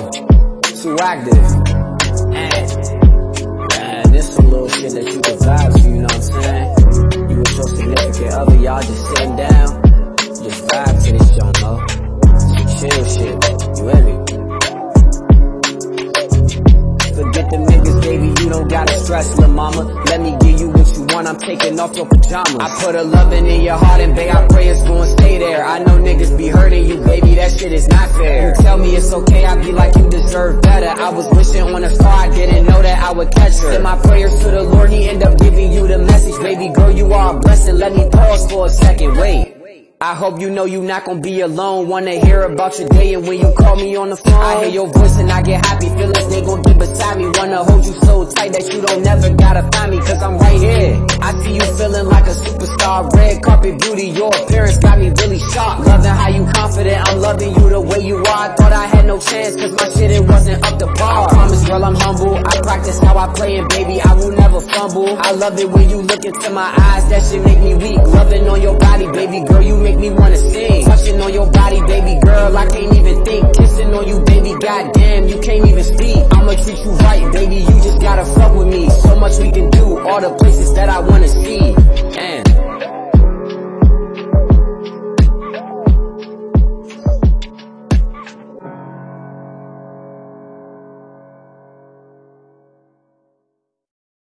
too active. Man, this some little shit that you can vibe to, you know what I'm saying? You with your significant other, y'all just sitting down, just vibe to this joint, no? Some chill shit, you with me? Forget the niggas, baby, you don't gotta stress, lil' mama. Let me give you what you want, I'm taking off your pajamas. I put a loving in your heart and babe, I pray it's gonna stay there. I know niggas be hurting you, baby, that shit is not fair. You tell me it's okay, I be like you deserve better. I was wishing on a star, I didn't know that I would catch her. Send my prayers to the Lord, he end up giving you the message. Baby girl, you are a blessing, let me pause for a second, wait. I hope you know you not gon' be alone. Wanna hear about your day and when you call me on the phone, I hear your voice and I get happy. Feelings they gon' get beside me. Wanna hold you so tight that you don't never gotta find me, cause I'm right here. I see you feeling like a superstar. Red carpet beauty, your appearance got me really shocked. Loving how you confident, I'm loving you the way you are. I thought I had no chance cause my shit it wasn't up to par. I promise girl I'm humble, I practice how I play and baby I will never fumble. I love it when you look into my eyes, that shit make me weak. Loving on your body, baby girl, you make me wanna sing. Touching on your body, baby girl, I can't even think. Kissing on you, baby, goddamn, you can't even speak. I'ma treat you right, baby, you just gotta fuck with me. So much we can do, all the places that I wanna see.